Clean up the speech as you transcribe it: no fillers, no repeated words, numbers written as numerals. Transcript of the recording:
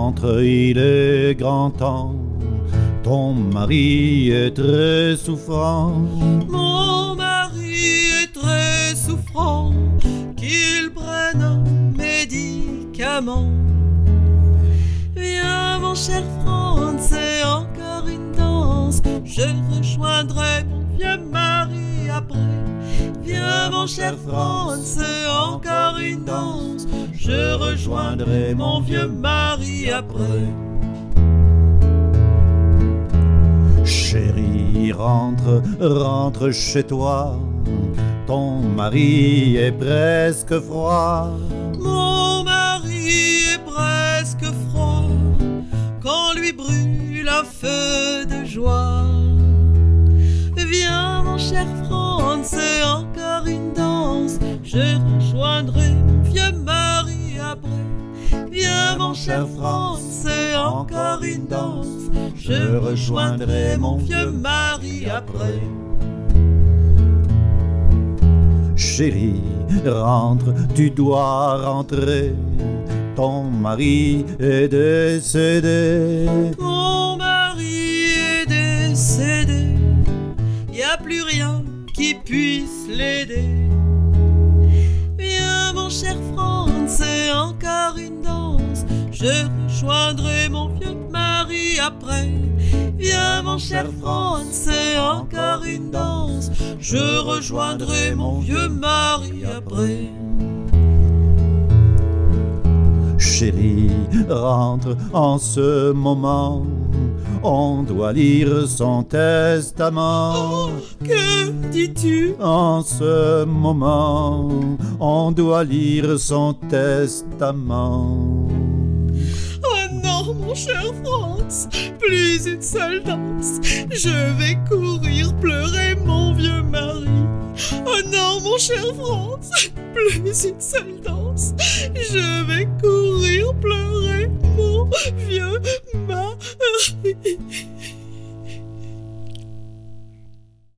rentre, il est grand temps. Ton mari est très souffrant. Mon mari est très souffrant, qu'il prenne un médicament. Viens mon cher Franz, c'est encore une danse. Je rejoindrai mon vieux mari après. Viens mon cher Franz, c'est encore une danse. Je rejoindrai mon vieux mari après. Chérie, rentre chez toi. Ton mari est presque froid. Mon mari est presque froid quand lui brûle un feu de joie. Viens mon cher Franz, c'est encore une danse. Je rejoindrai mon vieux mari après. Viens mon cher Franz, c'est encore une danse. Je rejoindrai mon vieux mari après. Chérie, rentre, tu dois rentrer. Ton mari est décédé. Mon mari est décédé. Y a plus rien qui puisse l'aider. Viens mon cher Franz, c'est encore une danse. Je rejoindrai mon vieux mari après. Viens mon cher Franz, c'est encore une danse. Je rejoindrai mon vieux mari après. Chérie, rentre en ce moment. On doit lire son testament. Oh, que dis-tu? En ce moment, on doit lire son testament. Oh non, mon cher Franz, plus une seule danse. Je vais courir pleurer mon vieux mari. Oh non, mon cher Franz, plus une seule danse. Je vais courir